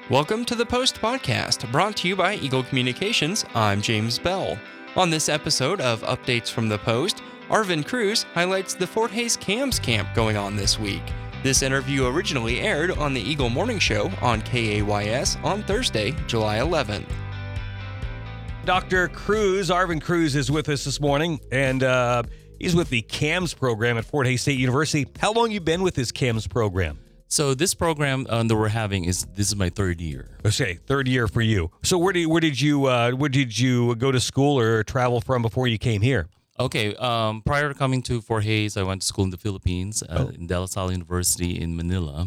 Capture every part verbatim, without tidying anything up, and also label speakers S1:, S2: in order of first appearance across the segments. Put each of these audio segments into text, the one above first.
S1: Welcome to the Post Podcast, brought to you by Eagle Communications. I'm James Bell. On this episode of Updates from the Post, Arvin Cruz highlights the Fort Hays CAMS camp going on this week. This interview originally aired on the Eagle Morning Show on K A Y S on Thursday, July eleventh.
S2: Doctor Cruz, Arvin Cruz, is with us this morning, and uh, he's with the CAMS program at Fort Hays State University. How long you been with this CAMS program?
S3: So this program uh, that we're having is this is my third year.
S2: Okay, third year for you. So where did where did you uh, where did you go to school or travel from before you came here?
S3: Okay, um, prior to coming to Fort Hays, I went to school in the Philippines, uh,
S2: Oh.
S3: in De La Salle University in Manila.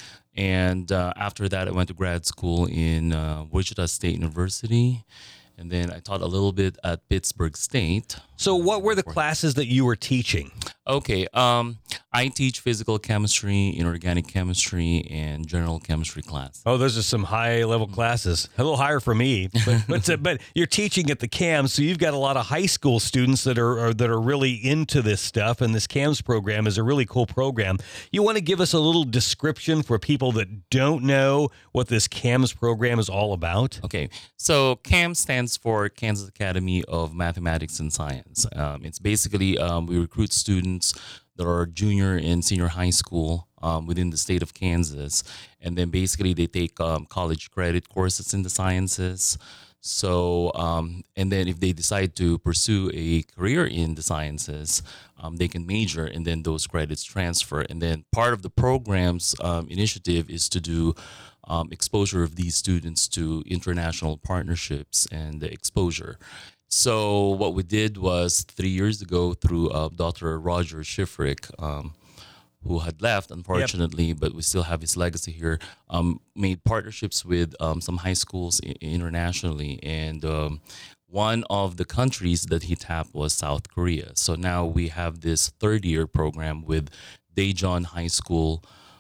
S3: And uh, after that, I went to grad school in uh, Wichita State University. And then I taught a little bit at Pittsburgh State.
S2: So what were the classes that you were teaching?
S3: Okay, um, I teach physical chemistry, inorganic chemistry, and general chemistry class.
S2: Oh, those are some high level classes. A little higher for me, but but, uh, but you're teaching at the CAMS, so you've got a lot of high school students that are, are that are really into this stuff. And this CAMS program is a really cool program. You want to give us a little description for people that don't know what this CAMS program is all about?
S3: Okay, so CAMS stands for Kansas Academy of Mathematics and Science. Um, it's basically um, we recruit students that are junior and senior high school um, within the state of Kansas, and then basically they take um, college credit courses in the sciences. So, um, and then if they decide to pursue a career in the sciences, um, they can major, and then those credits transfer. And then part of the program's um, initiative is to do um, exposure of these students to international partnerships and the exposure. So what we did was three years ago through uh, Doctor Roger Schifrick, um, who had left, unfortunately, yep. but we still have his legacy here, um, made partnerships with um, some high schools I- internationally. And um, one of the countries that he tapped was South Korea. So now we have this third-year program with Daejeon High School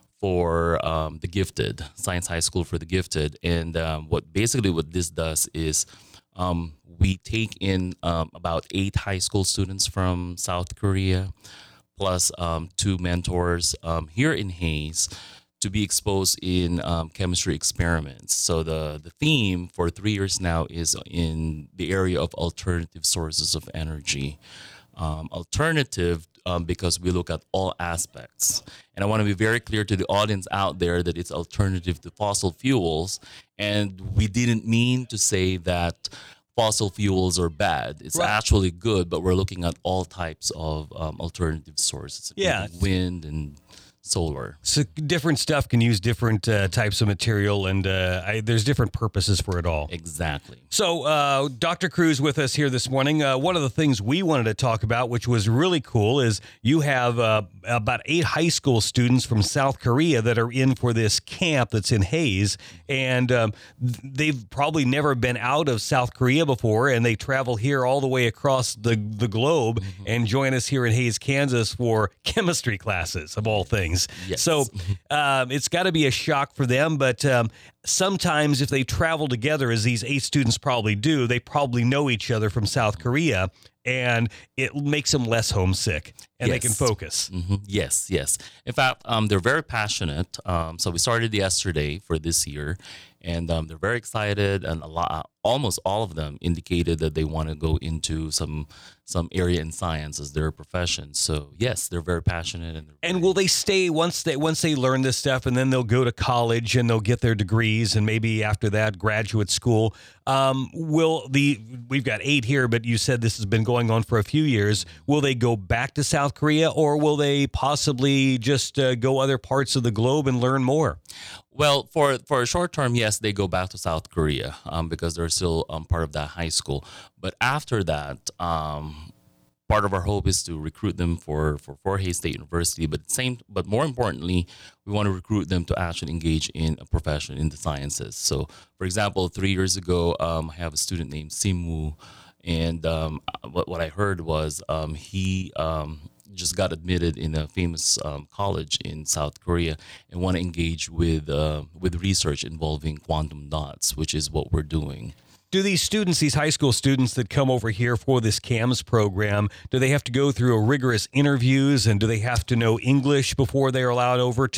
S3: for um, the gifted, Science High School for the gifted. And um, what basically what this does is um, we take in um, about eight high school students from South Korea, plus um, two mentors um, here in Hays to be exposed in um, chemistry experiments. So the, the theme for three years now is in the area of alternative sources of energy. Um, alternative um, because we look at all aspects. And I want to be very clear to the audience out there that it's alternative to fossil fuels. And we didn't mean to say that fossil fuels are bad. It's
S2: Right.
S3: actually good, but we're looking at all types of um, alternative sources,
S2: Yeah.
S3: including wind and solar.
S2: So different stuff can use different uh, types of material, and uh, I, there's different purposes for it all.
S3: Exactly.
S2: So, uh, Doctor Cruz with us here this morning. Uh, one of the things we wanted to talk about, which was really cool, is you have uh, about eight high school students from South Korea that are in for this camp that's in Hays, and um, they've probably never been out of South Korea before, and they travel here all the way across the, the globe mm-hmm. and join us here in Hays, Kansas for chemistry classes, of all things.
S3: Yes.
S2: So um, it's got to be a shock for them, but um, sometimes if they travel together, as these eight students probably do, they probably know each other from South Korea, and it makes them less homesick, and
S3: Yes.
S2: they can focus.
S3: Mm-hmm. Yes, yes. In fact, um, they're very passionate. Um, so we started yesterday for this year, and um, they're very excited. And a lot, almost all of them indicated that they want to go into some some area in science as their profession. So yes, they're very passionate. And they're
S2: And will they stay once they once they learn this stuff, and then they'll go to college and they'll get their degrees, and maybe after that graduate school? Um, will the we've got eight here, but you said this has been going on for a few years. Will they go back to South Korea, or will they possibly just uh, go other parts of the globe and learn more?
S3: Well, for for a short term, yes, they go back to South Korea um, because they're still um, part of that high school. But after that, um, part of our hope is to recruit them for for Fort Hays State University. But same, but more importantly, we want to recruit them to actually engage in a profession in the sciences. So, for example, three years ago, um, I have a student named Simu, and um, what what I heard was um, he. Um, just got admitted in a famous um, college in South Korea and want to engage with uh, with research involving quantum dots, which is what we're doing.
S2: Do these students, these high school students that come over here for this CAMS program, do they have to go through a rigorous interviews, and do they have to know English before they're allowed over too?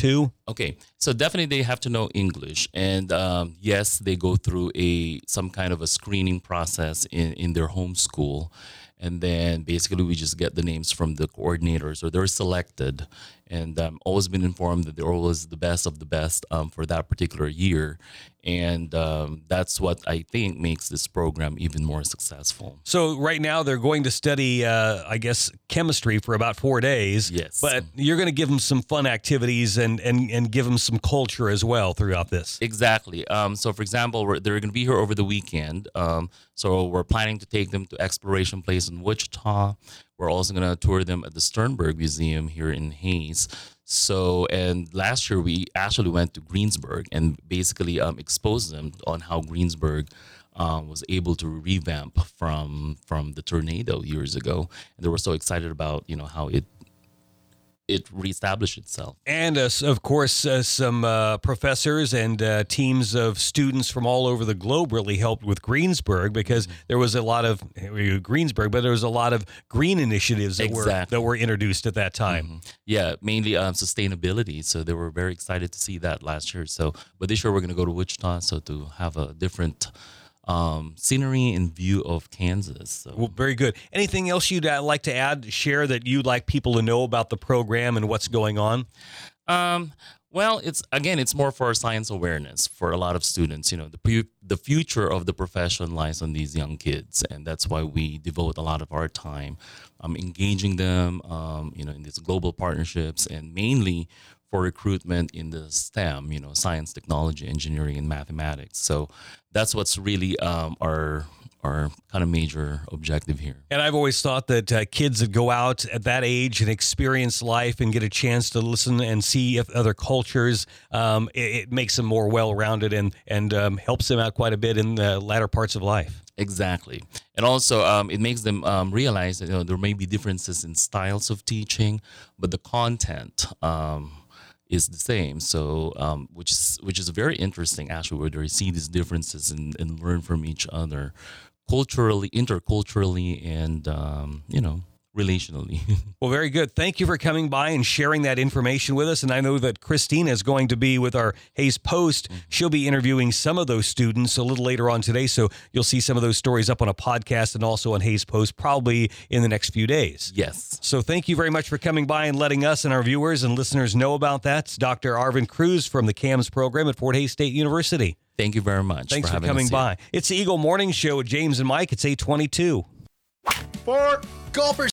S3: Okay, so definitely they have to know English, and um, yes, they go through a some kind of a screening process in, in their home school, and then basically we just get the names from the coordinators, or they're selected, and um, always been informed that they're always the best of the best um, for that particular year, and um, that's what I think makes this program even more successful.
S2: So right now they're going to study, uh, I guess, chemistry for about four days.
S3: Yes.
S2: But you're going to give them some fun activities and, and, and give them some culture as well throughout this.
S3: Exactly. Um, so, for example, we're, they're going to be here over the weekend. Um, so we're planning to take them to Exploration Place in Wichita. We're also going to tour them at the Sternberg Museum here in Hayes. So, and last year we actually went to Greensburg and basically um, exposed them on how Greensburg um, was able to revamp from from the tornado years ago, and they were so excited about you know how it it reestablished itself.
S2: And, uh, of course, uh, some uh, professors and uh, teams of students from all over the globe really helped with Greensburg, because mm-hmm. there was a lot of Greensburg, but there was a lot of green initiatives that,
S3: exactly.
S2: were, that were introduced at that time.
S3: Mm-hmm. Yeah, mainly um, sustainability. So they were very excited to see that last year. So, but this year we're going to go to Wichita, so to have a different Um, scenery and view of Kansas. So.
S2: Well, very good. Anything else you'd uh, like to add, share, that you'd like people to know about the program and what's going on?
S3: Um, well, it's again, it's more for science awareness for a lot of students. You know, the pu- the future of the profession lies on these young kids, and that's why we devote a lot of our time um, engaging them, um, you know, in these global partnerships, and mainly for recruitment in the STEM, you know, science, technology, engineering, and mathematics. So that's what's really um, our our kind of major objective here.
S2: And I've always thought that uh, kids that go out at that age and experience life and get a chance to listen and see if other cultures, um, it, it makes them more well-rounded and, and um, helps them out quite a bit in the latter parts of life.
S3: Exactly. And also um, it makes them um, realize that you know, there may be differences in styles of teaching, but the content um, is the same. So, um, which is which is very interesting, actually, where they see these differences and, and learn from each other, culturally, interculturally, and um, you know, relationally.
S2: Well, very good. Thank you for coming by and sharing that information with us. And I know that Christina is going to be with our Hayes Post. Mm-hmm. She'll be interviewing some of those students a little later on today. So you'll see some of those stories up on a podcast and also on Hayes Post probably in the next few days.
S3: Yes.
S2: So thank you very much for coming by and letting us and our viewers and listeners know about that. It's Doctor Arvin Cruz from the C A M S program at Fort Hays State University.
S3: Thank you very much.
S2: Thanks
S3: for,
S2: for coming by. It's the Eagle Morning Show with James and Mike. It's eight twenty-two.
S4: For golfers